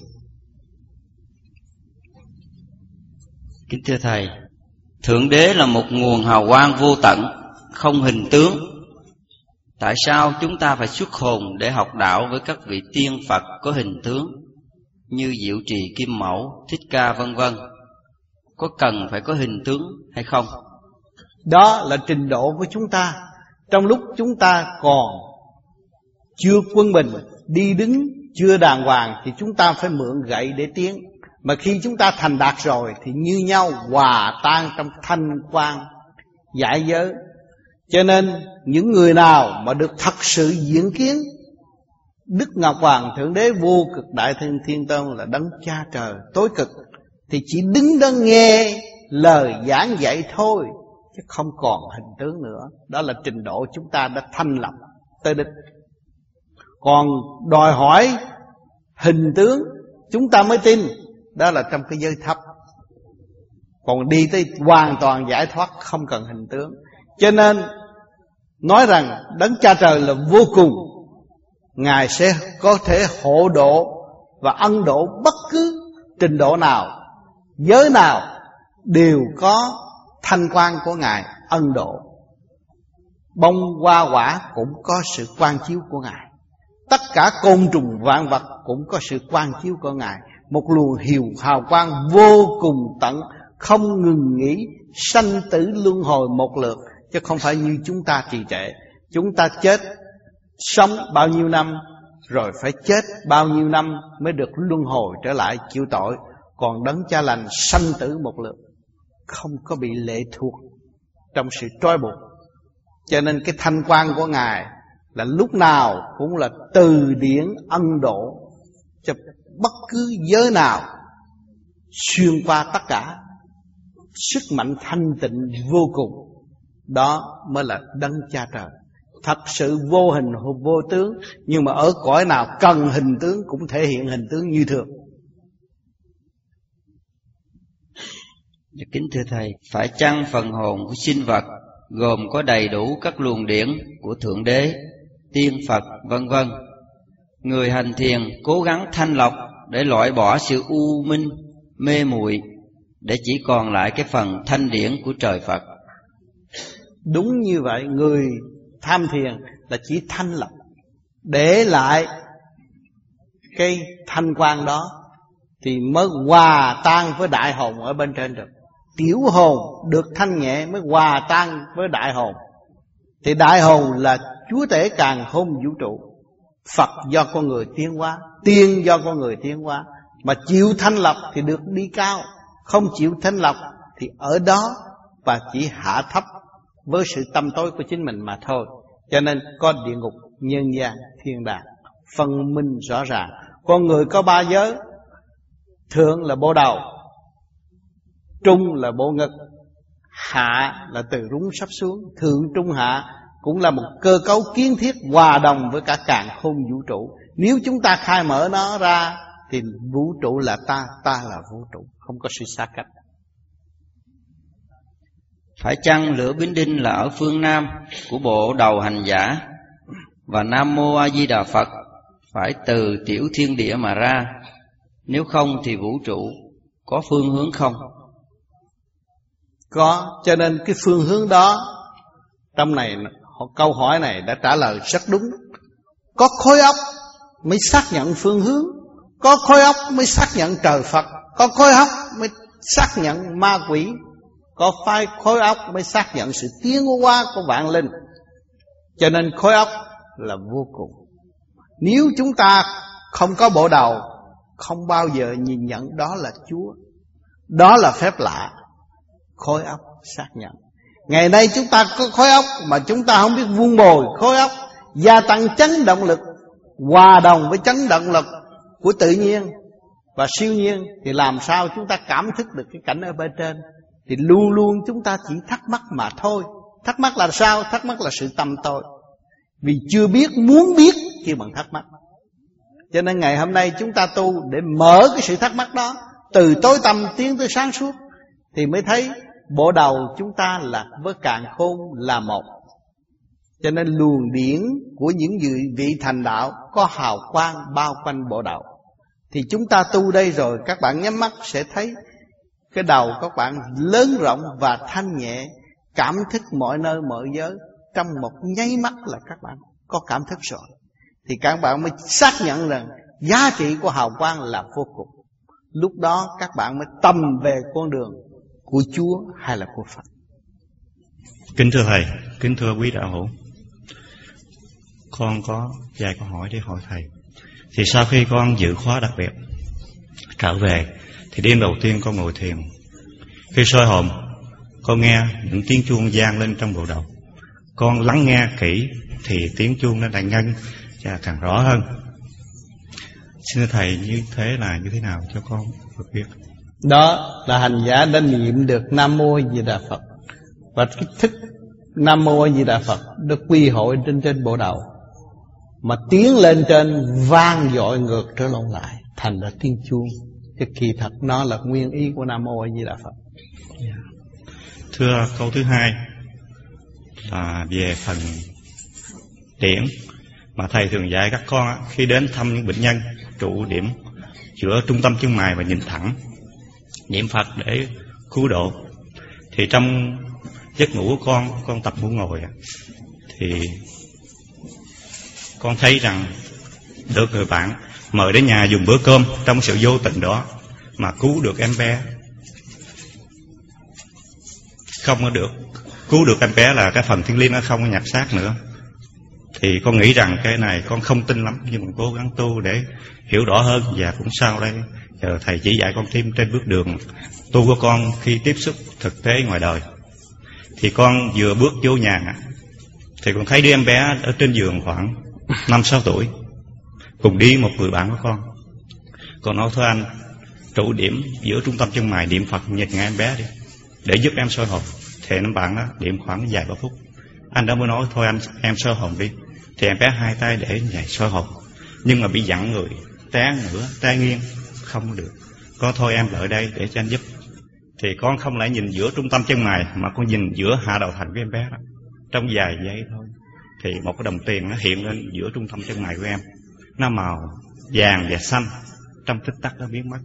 Kính thưa Thầy, Thượng Đế là một nguồn hào quang vô tận, không hình tướng. Tại sao chúng ta phải xuất hồn để học đạo với các vị tiên Phật có hình tướng như Diệu Trì Kim Mẫu, Thích Ca vân vân? Có cần phải có hình tướng hay không? Đó là trình độ của chúng ta. Trong lúc chúng ta còn chưa quân bình, đi đứng chưa đàng hoàng, thì chúng ta phải mượn gậy để tiến. Mà khi chúng ta thành đạt rồi thì như nhau hòa tan trong thanh quang giải giới. Cho nên những người nào mà được thật sự diễn kiến Đức Ngọc Hoàng Thượng Đế Vô Cực Đại Thiên Thiên Tôn là đấng cha trời tối cực, thì chỉ đứng đó nghe lời giảng dạy thôi, chứ không còn hình tướng nữa. Đó là trình độ chúng ta đã thanh lập tới đích. Còn đòi hỏi hình tướng chúng ta mới tin, đó là trong cái giới thấp. Còn đi tới hoàn toàn giải thoát không cần hình tướng. Cho nên nói rằng đấng cha trời là vô cùng, Ngài sẽ có thể hộ độ và ân độ bất cứ trình độ nào, giới nào đều có thanh quan của Ngài ân độ. Bông hoa quả cũng có sự quang chiếu của Ngài. Tất cả côn trùng vạn vật cũng có sự quang chiếu của Ngài. Một luồng hào quang vô cùng tận, không ngừng nghỉ, sanh tử luân hồi một lượt, chứ không phải như chúng ta trì trệ. Chúng ta chết, sống bao nhiêu năm, rồi phải chết bao nhiêu năm mới được luân hồi trở lại chịu tội. Còn đấng cha lành sanh tử một lượt, không có bị lệ thuộc trong sự trói buộc. Cho nên cái thanh quan của Ngài là lúc nào cũng là từ điển ân độ cho bất cứ giới nào, xuyên qua tất cả, sức mạnh thanh tịnh vô cùng. Đó mới là đấng cha trời, thật sự vô hình vô tướng. Nhưng mà ở cõi nào cần hình tướng cũng thể hiện hình tướng như thường. Kính thưa Thầy, phải chăng phần hồn của sinh vật gồm có đầy đủ các luồng điển của Thượng Đế, tiên Phật vân vân? Người hành thiền cố gắng thanh lọc để loại bỏ sự u minh, mê muội, để chỉ còn lại cái phần thanh điển của trời Phật. Đúng như vậy, người tham thiền là chỉ thanh lọc, để lại cái thanh quan đó thì mới hòa tan với đại hồn ở bên trên được. Tiểu hồn được thanh nhẹ mới hòa tan với đại hồn. Thì đại hồn là chúa tể càn khôn vũ trụ. Phật do con người tiến hóa, tiên do con người tiến hóa. Mà chịu thanh lọc thì được đi cao, không chịu thanh lọc thì ở đó và chỉ hạ thấp với sự tâm tối của chính mình mà thôi. Cho nên có địa ngục, nhân gian, thiên đàng, phân minh rõ ràng. Con người có ba giới: thượng là bộ đầu, trung là bộ ngực, hạ là từ rúng sắp xuống. Thượng trung hạ cũng là một cơ cấu kiến thiết hòa đồng với cả càn khôn vũ trụ. Nếu chúng ta khai mở nó ra thì vũ trụ là ta, ta là vũ trụ, không có sự xa cách. Phải chăng lửa Bính Đinh là ở phương Nam của bộ đầu hành giả, và Nam Mô A Di Đà Phật phải từ tiểu thiên địa mà ra? Nếu không thì vũ trụ có phương hướng không? Có, cho nên cái phương hướng đó, trong này câu hỏi này đã trả lời rất đúng. Có khối óc mới xác nhận phương hướng, có khối óc mới xác nhận trời Phật, có khối óc mới xác nhận ma quỷ, có phải khối óc mới xác nhận sự tiến hóa của vạn linh. Cho nên khối óc là vô cùng. Nếu chúng ta không có bộ đầu, không bao giờ nhìn nhận đó là Chúa. Đó là phép lạ. Khối óc xác nhận. Ngày nay chúng ta có khối óc mà chúng ta không biết vun bồi khối óc, gia tăng chấn động lực, hòa đồng với chấn động lực của tự nhiên và siêu nhiên, thì làm sao chúng ta cảm thức được cái cảnh ở bên trên? Thì luôn luôn chúng ta chỉ thắc mắc mà thôi. Thắc mắc là sao? Thắc mắc là sự tâm tôi. Vì chưa biết, muốn biết kêu bằng thắc mắc. Cho nên ngày hôm nay chúng ta tu để mở cái sự thắc mắc đó, từ tối tăm tiến tới sáng suốt, thì mới thấy bộ đầu chúng ta là với càn khôn là một. Cho nên luồng điển của những vị thành đạo có hào quang bao quanh bộ đầu. Thì chúng ta tu đây rồi, các bạn nhắm mắt sẽ thấy cái đầu các bạn lớn rộng và thanh nhẹ, cảm thức mọi nơi mọi giới. Trong một nháy mắt là các bạn có cảm thức rồi, thì các bạn mới xác nhận rằng giá trị của hào quang là vô cùng. Lúc đó các bạn mới tâm về con đường của Chúa hay là của Phật. Kính thưa Thầy, kính thưa quý đạo hữu, con có vài câu hỏi để hỏi Thầy. Thì sau khi con dự khóa đặc biệt trở về, thì đêm đầu tiên con ngồi thiền. Khi soi hồn, con nghe những tiếng chuông vang lên trong bộ đầu. Con lắng nghe kỹ thì tiếng chuông nó càng ngân và càng rõ hơn. Xin Thầy, như thế là như thế nào cho con được biết? Đó là hành giả đã niệm được Nam Mô A Di Đà Phật, và cái thức Nam Mô A Di Đà Phật được quy hội trên bộ đầu, mà tiến lên trên vang dội ngược trở lại thành ra tiếng chuông. Chứ kỳ thật nó là nguyên ý của Nam Mô A Di Đà Phật. Thưa câu thứ hai là về phần điển mà Thầy thường dạy các con khi đến thăm những bệnh nhân, trụ điểm giữa trung tâm chân mày và nhìn thẳng, niệm Phật để cứu độ. Thì trong giấc ngủ của con tập ngủ ngồi, thì con thấy rằng được người bạn mời đến nhà dùng bữa cơm, trong sự vô tình đó mà cứu được em bé. Không có được cứu được em bé là cái phần thiêng liêng nó không có nhặt xác nữa. Thì con nghĩ rằng cái này con không tin lắm, nhưng mà cố gắng tu để hiểu rõ hơn. Và cũng sau đây giờ Thầy chỉ dạy con thêm trên bước đường tu của con khi tiếp xúc thực tế ngoài đời. Thì con vừa bước vô nhà thì con thấy đứa em bé ở trên giường khoảng 5-6 tuổi, cùng đi một người bạn của con. Con nói thôi anh trụ điểm giữa trung tâm chân mày niệm Phật nhật ngày em bé đi, để giúp em soi hồn. Thì anh bạn đó niệm khoảng vài ba phút, anh đã mới nói thôi anh em soi hồn đi. Thì em bé hai tay để vậy soi hồn, nhưng mà bị dặn người té ngửa té nghiêng không được. Con thôi em lại đây để cho anh giúp. Thì con không lại nhìn giữa trung tâm chân mày, mà con nhìn giữa hạ đầu thành của em bé đó. Trong vài giây thôi thì một cái đồng tiền nó hiện lên giữa trung tâm chân mày của em, nó màu vàng và xanh, trong tích tắc nó biến mất.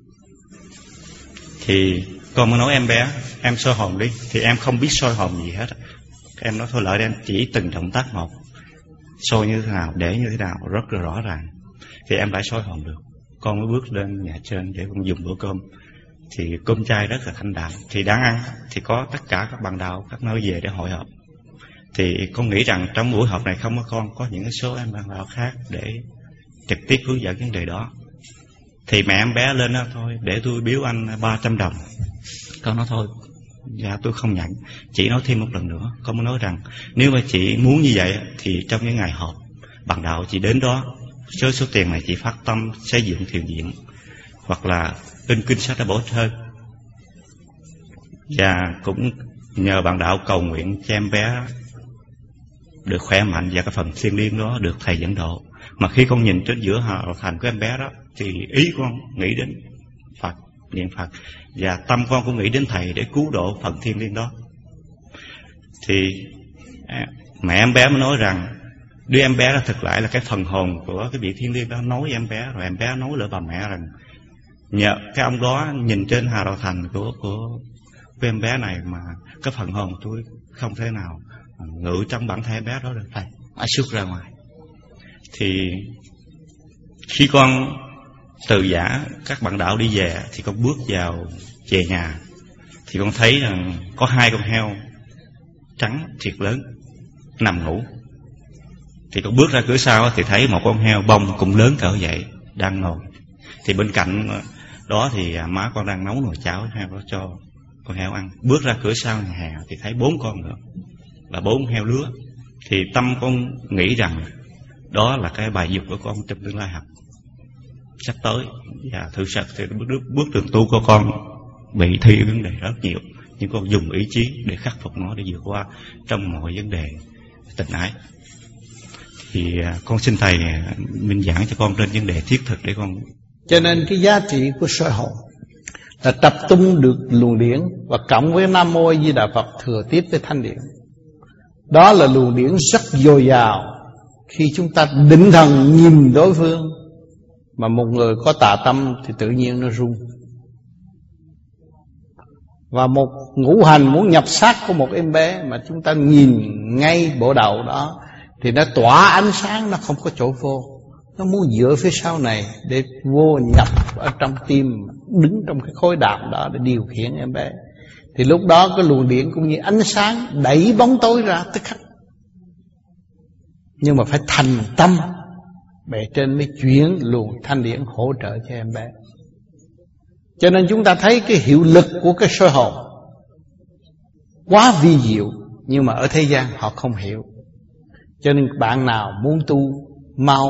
Thì con mới nói em bé em soi hồn đi. Thì em không biết soi hồn gì hết. Em nói thôi lợi em chỉ từng động tác một, soi như thế nào, để như thế nào rất là rõ ràng. Thì em lại soi hồn được. Con mới bước lên nhà trên để con dùng bữa cơm. Thì cơm chay rất là thanh đạm. Thì đang ăn thì có tất cả các bạn đạo các nơi về để hội họp. Thì con nghĩ rằng trong buổi họp này không có con, có những số em bạn đạo khác để trực tiếp hướng dẫn vấn đề đó. Thì mẹ em bé lên đó thôi, để tôi biếu anh 300 đồng. Con nói thôi, dạ tôi không nhận. Chị nói thêm một lần nữa. Con mới nói rằng nếu mà chị muốn như vậy thì trong những ngày họp bạn đạo chị đến đó, với số tiền này chị phát tâm xây dựng thiền viện, hoặc là in kinh sách đã bổ hơn. Và cũng nhờ bạn đạo cầu nguyện cho em bé được khỏe mạnh, và cái phần thiêng liêng đó được thầy dẫn độ. Mà khi con nhìn trên giữa Hà Đạo Thành của em bé đó, thì ý con nghĩ đến Phật, niệm Phật, và tâm con cũng nghĩ đến thầy để cứu độ phần thiêng liêng đó. Thì mẹ em bé mới nói rằng đứa em bé đó thực lại là cái phần hồn của cái vị thiêng liêng đó nói với em bé, rồi em bé nói lại bà mẹ rằng nhờ cái ông đó nhìn trên Hà Đạo Thành của em bé này mà cái phần hồn tôi không thể nào ngự trong bản thể em bé đó được, phải xuất ra ngoài. Thì khi con từ giả các bạn đạo đi về, thì con bước vào về nhà, thì con thấy rằng có 2 con heo trắng thiệt lớn nằm ngủ. Thì con bước ra cửa sau thì thấy một con heo bông cũng lớn cỡ vậy đang ngồi. Thì bên cạnh đó thì má con đang nấu nồi cháo heo đó cho con heo ăn. Bước ra cửa sau nhà hè thì thấy 4 con nữa, là 4 heo lứa. Thì tâm con nghĩ rằng đó là cái bài dục của con trong tương lai học sắp tới. Và thực sự thì bước đường tu của con bị thi vấn đề rất nhiều, nhưng con dùng ý chí để khắc phục nó, để vượt qua trong mọi vấn đề tình ái. Thì con xin thầy minh giảng cho con trên vấn đề thiết thực để con. Cho nên cái giá trị của soi hồn là tập trung được luồng điển, và cộng với Nam Mô A Di Đà Phật thừa tiếp với thanh điển. Đó là luồng điển rất dồi dào. Khi chúng ta định thần nhìn đối phương, mà một người có tà tâm thì tự nhiên nó rung. Và một ngũ hành muốn nhập xác của một em bé mà chúng ta nhìn ngay bộ đầu đó thì nó tỏa ánh sáng, nó không có chỗ vô. Nó muốn dựa phía sau này để vô nhập ở trong tim, đứng trong cái khối đàm đó để điều khiển em bé. Thì lúc đó cái luồng điện cũng như ánh sáng đẩy bóng tối ra tức khắc. Nhưng mà phải thành tâm, bề trên mới chuyển luồng thanh điển hỗ trợ cho em bé. Cho nên chúng ta thấy cái hiệu lực của cái soi hồn quá vi diệu, nhưng mà ở thế gian họ không hiểu. Cho nên bạn nào muốn tu mau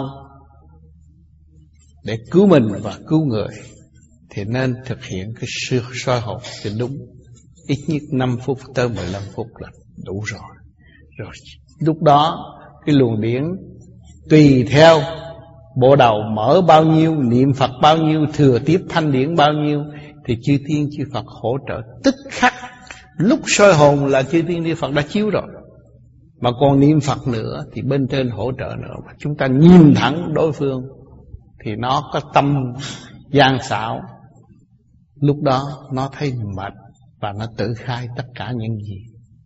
để cứu mình và cứu người thì nên thực hiện cái soi hồn cho đúng. Ít nhất 5 phút tới 15 phút là đủ rồi. Rồi lúc đó cái luồng điển tùy theo bộ đầu mở bao nhiêu, niệm Phật bao nhiêu, thừa tiếp thanh điển bao nhiêu, thì chư thiên chư Phật hỗ trợ tức khắc. Lúc soi hồn là chư thiên chư Phật đã chiếu rồi, mà còn niệm Phật nữa thì bên trên hỗ trợ nữa. Mà chúng ta nhìn thẳng đối phương thì nó có tâm gian xảo, lúc đó nó thấy mệt và nó tự khai tất cả những gì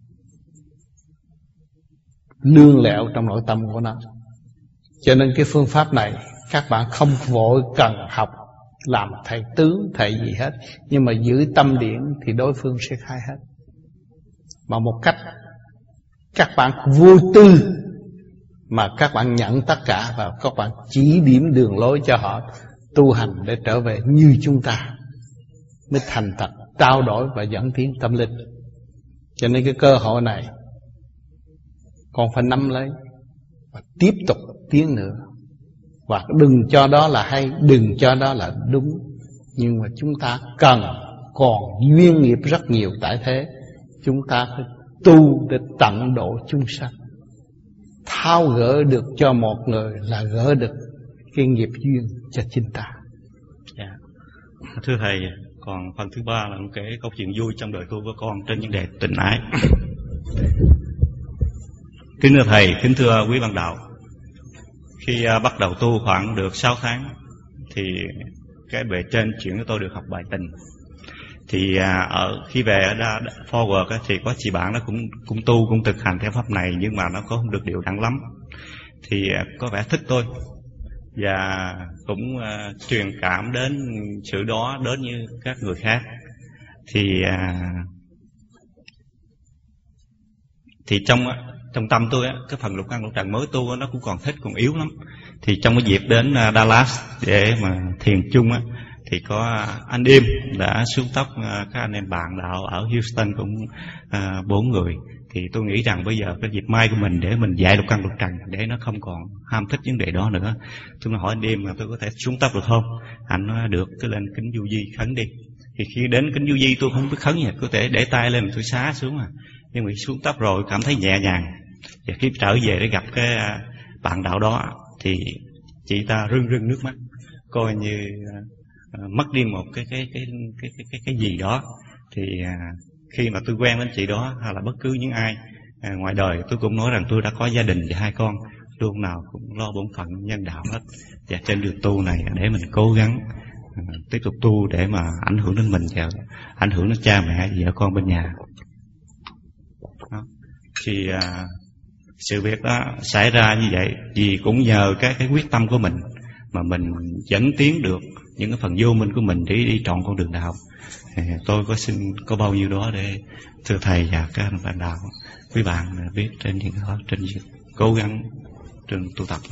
lương lẹo trong nội tâm của nó. Cho nên cái phương pháp này các bạn không vội cần học làm thầy tướng thầy gì hết, nhưng mà giữ tâm điển thì đối phương sẽ khai hết. Mà một cách các bạn vô tư mà các bạn nhận tất cả, và các bạn chỉ điểm đường lối cho họ tu hành để trở về như chúng ta, mới thành thật trao đổi và dẫn tiến tâm linh. Cho nên cái cơ hội này con phải nắm lấy và tiếp tục tiến nữa. Và đừng cho đó là hay, đừng cho đó là đúng, nhưng mà chúng ta cần còn duyên nghiệp rất nhiều tại thế. Chúng ta phải tu để tận độ chúng sanh. Tháo gỡ được cho một người là gỡ được cái nghiệp duyên cho chính ta. Yeah. Thưa thầy, còn phần thứ 3 là kể câu chuyện vui trong đời tu của con trên vấn đề tình ái. Kính thưa thầy, kính thưa quý bạn đạo, khi bắt đầu tu khoảng được 6 tháng thì cái bề trên chuyển cho tôi được học bài tình. Thì khi về ở forward thì có chị bạn nó cũng tu, cũng thực hành theo pháp này, nhưng mà nó có không được đều đặn lắm. Thì có vẻ thích tôi và cũng truyền cảm đến sự đó đến như các người khác. Thì trong tâm tôi cái phần lục căn lục trần mới tu nó cũng còn thích, còn yếu lắm. Thì trong cái dịp đến Dallas để mà thiền chung thì có anh Im đã xuống tóc các anh em bạn đạo ở Houston cũng 4 người. Thì tôi nghĩ rằng bây giờ cái dịp mai của mình để mình dạy lục căn lục trần để nó không còn ham thích vấn đề đó nữa. Tôi hỏi anh Im là tôi có thể xuống tóc được không? Anh nói được, cứ lên kính du di khấn đi. Thì khi đến kính du di tôi không biết khấn gì, có thể để tay lên tôi xá xuống nhưng mà xuống tóc rồi cảm thấy nhẹ nhàng. Và khi trở về để gặp cái bạn đạo đó thì chị ta rưng rưng nước mắt, coi như mất đi một cái gì đó. Thì khi mà tôi quen đến chị đó, hay là bất cứ những ai ngoài đời, tôi cũng nói rằng tôi đã có gia đình và 2 con, lúc nào cũng lo bổn phận nhân đạo hết. Và trên đường tu này để mình cố gắng tiếp tục tu để mà ảnh hưởng đến mình và ảnh hưởng đến cha mẹ, vợ con bên nhà. Đó. Thì sự việc đó xảy ra như vậy vì cũng nhờ cái quyết tâm của mình mà mình dẫn tiến được những cái phần vô minh của mình để đi trọn con đường đạo. Tôi có bao nhiêu đó để thưa thầy và các anh bạn đạo, quý bạn biết trên những đó, trên việc cố gắng trên tu tập.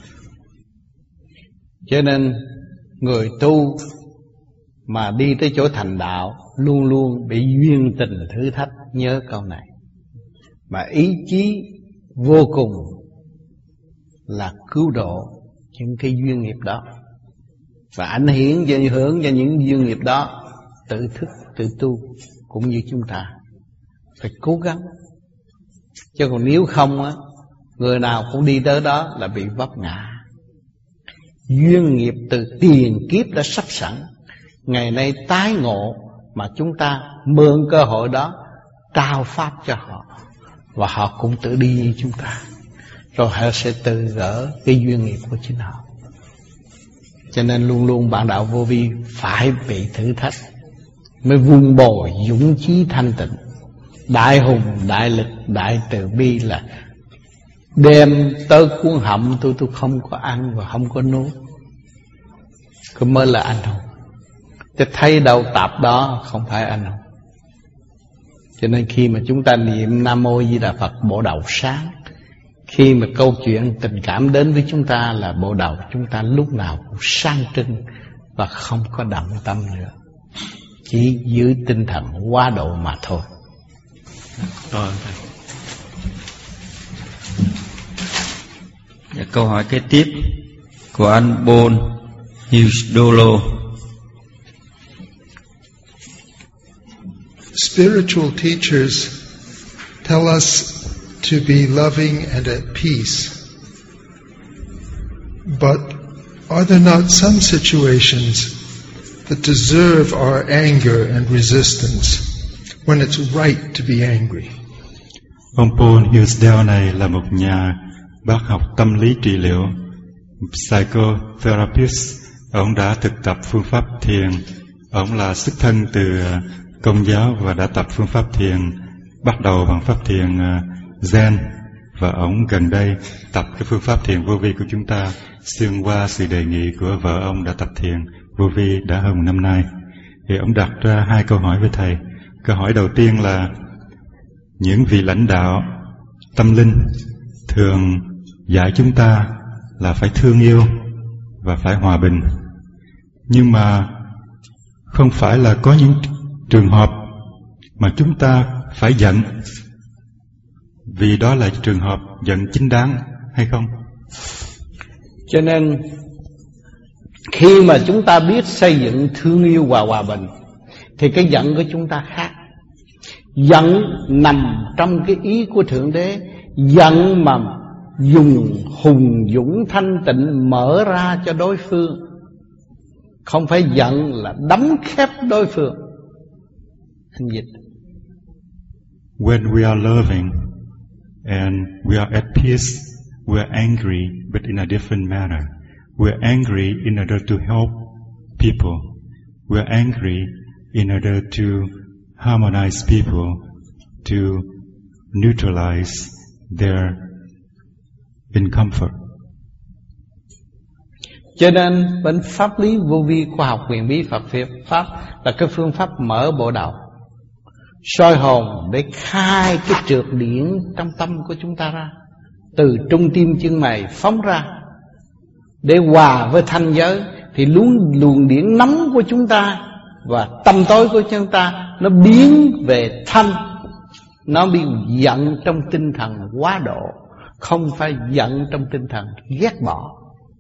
Cho nên người tu mà đi tới chỗ thành đạo luôn luôn bị duyên tình thử thách, nhớ câu này. Mà ý chí vô cùng là cứu độ những cái duyên nghiệp đó, và ảnh hưởng cho những duyên nghiệp đó tự thức, tự tu. Cũng như chúng ta phải cố gắng, chứ còn nếu không á, người nào cũng đi tới đó là bị vấp ngã. Duyên nghiệp từ tiền kiếp đã sắp sẵn, ngày nay tái ngộ mà chúng ta mượn cơ hội đó trao pháp cho họ, và họ cũng tự đi như chúng ta, rồi họ sẽ tự gỡ cái duyên nghiệp của chính họ. Cho nên luôn luôn bạn đạo vô vi phải bị thử thách mới vun bồi dũng chí thanh tịnh. Đại hùng, đại lực, đại từ bi là đem tới cuốn họng tôi không có ăn và không có nuốt, cái mới là anh hùng. Chứ thấy đâu tập đó không phải anh hùng. Cho nên khi mà chúng ta niệm Nam Mô Di Đà Phật, bộ đầu sáng, khi mà câu chuyện tình cảm đến với chúng ta là bộ đầu chúng ta lúc nào cũng sang trưng và không có động tâm nữa, chỉ giữ tinh thần quá độ mà thôi. Câu hỏi kế tiếp của anh Paul Hughes-Dolo. Spiritual teachers tell us to be loving and at peace. But are there not some situations that deserve our anger and resistance when it's right to be angry? Ông Paul Hughes-Dolo này là một nhà bác học tâm lý trị liệu, psychotherapist. Ông đã thực tập phương pháp thiền. Ông là xuất thân từ Công giáo và đã tập phương pháp thiền, bắt đầu bằng pháp thiền Zen, và ông gần đây tập cái phương pháp thiền vô vi của chúng ta xuyên qua sự đề nghị của vợ ông đã tập thiền vô vi đã hơn 1 năm nay. Thì ông đặt ra 2 câu hỏi với thầy. Câu hỏi đầu tiên là những vị lãnh đạo tâm linh thường dạy chúng ta là phải thương yêu và phải hòa bình, nhưng mà không phải là có những trường hợp mà chúng ta phải giận, vì đó là trường hợp giận chính đáng hay không? Cho nên khi mà chúng ta biết xây dựng thương yêu và hòa bình thì cái giận của chúng ta khác. Giận nằm trong cái ý của Thượng Đế, giận mà dùng hùng dũng thanh tịnh mở ra cho đối phương, không phải giận là đóng khép đối phương. Anh dịch. When we are loving and we are at peace, we are angry, but in a different manner. We are angry in order to help people. We are angry in order to harmonize people, to neutralize their discomfort. Cho nên bên pháp lý vô vi khoa học huyền bí Phật pháp là cái phương pháp mở bộ đầu, soi hồn để khai cái trượt điển trong tâm của chúng ta ra, từ trung tim chân mày phóng ra để hòa với thanh giới, thì luồng điển nóng của chúng ta và tâm tối của chúng ta nó biến về thanh. Nó bị giận trong tinh thần quá độ, không phải giận trong tinh thần ghét bỏ.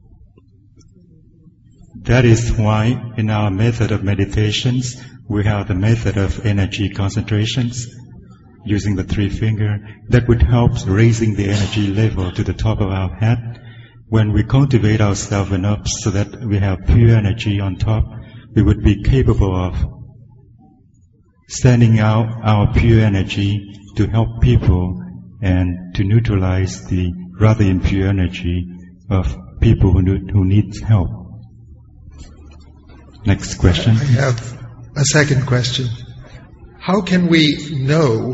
That is why in our method of meditations we have the method of energy concentrations. using the three finger, that would help raising the energy level to the top of our head. When we cultivate ourselves enough so that we have pure energy on top, we would be capable of sending out our pure energy to help people and to neutralize the rather impure energy of people who need help. Next question. I have a second question. How can we know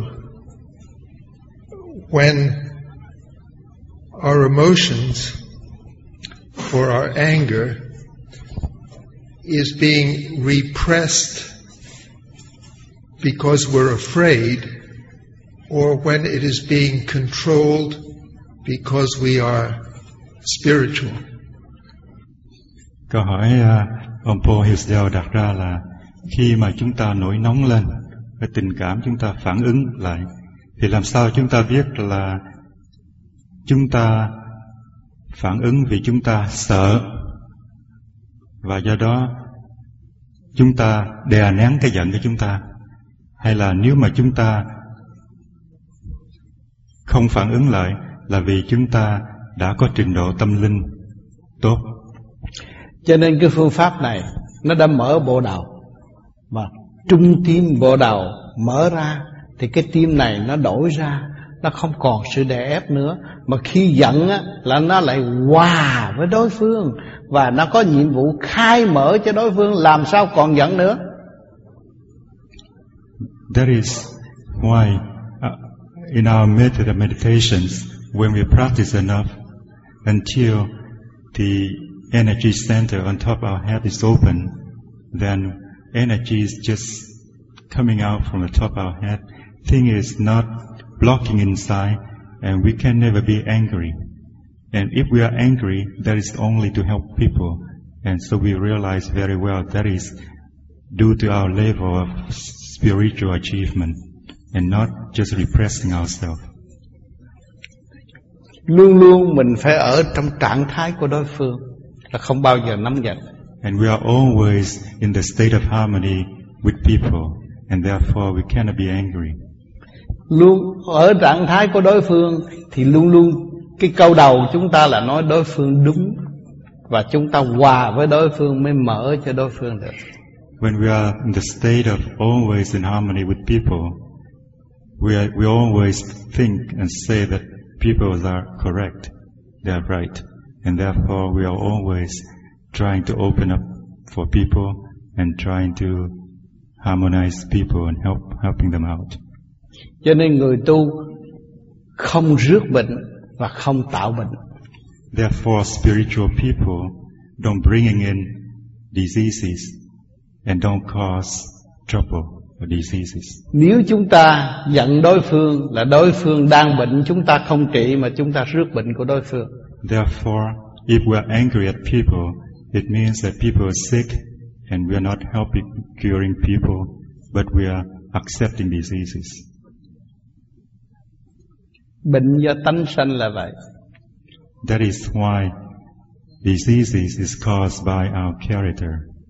when our emotions or our anger is being repressed because we're afraid, or when it is being controlled because we are spiritual? Câu hỏi ông Paul Hillsdale đặt ra là khi mà chúng ta nổi nóng lên, cái tình cảm chúng ta phản ứng lại, thì làm sao chúng ta biết là chúng ta phản ứng vì chúng ta sợ, và do đó chúng ta đè nén cái giận của chúng ta, hay là nếu mà chúng ta không phản ứng lại là vì chúng ta đã có trình độ tâm linh tốt. Cho nên cái phương pháp này nó đã mở bộ đầu, mà trung tim bộ đầu mở ra thì cái tim này nó đổi ra, nó không còn sự đè ép nữa, mà khi giận á, là nó lại hòa với đối phương, và nó có nhiệm vụ khai mở cho đối phương, làm sao còn giận nữa. That is why in our method of meditations, when we practice enough until the energy center on top of our head is open, then energy is just coming out from the top of our head. Thing is not blocking inside, and we can never be angry. And if we are angry, that is only to help people. And so we realize very well that is due to our level of spiritual achievement and not just repressing ourselves. Luôn luôn mình phải ở trong trạng thái của đối phương, là không bao giờ nắm giận. And we are always in the state of harmony with people, and therefore we cannot be angry. Luôn ở trạng thái của đối phương thì luôn luôn cái câu đầu chúng ta là nói đối phương đúng, và chúng ta hòa với đối phương mới mở cho đối phương được. When we are in the state of always in harmony with people, we always think and say that people are correct, they are right, and therefore we are always trying to open up for people and trying to harmonize people and helping them out. Cho nên người tu không rước bệnh và không tạo bệnh. Therefore, spiritual people don't bring in diseases and don't cause trouble or diseases. Nếu chúng ta giận đối phương là đối phương đang bệnh, chúng ta không trị mà chúng ta rước bệnh của đối phương. Therefore, if we are angry at people, it means that people are sick and we are not helping curing people, but we are accepting diseases. Bệnh do tánh sanh là vậy. That is why diseases is caused by our character.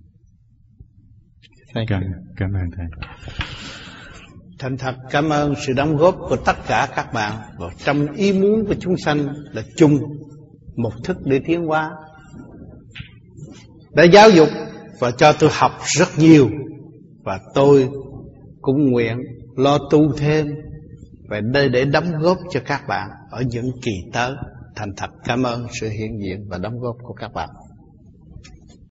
Cảm ơn thầy. Thành thật cảm ơn sự đóng góp của tất cả các bạn vào trong ý muốn của chúng sanh là chung một thức để tiến hóa, đã giáo dục và cho tôi học rất nhiều, và tôi cũng nguyện lo tu thêm về đây để đóng góp cho các bạn ở những kỳ tới. Thành thật cảm ơn sự hiện diện và đóng góp của các bạn.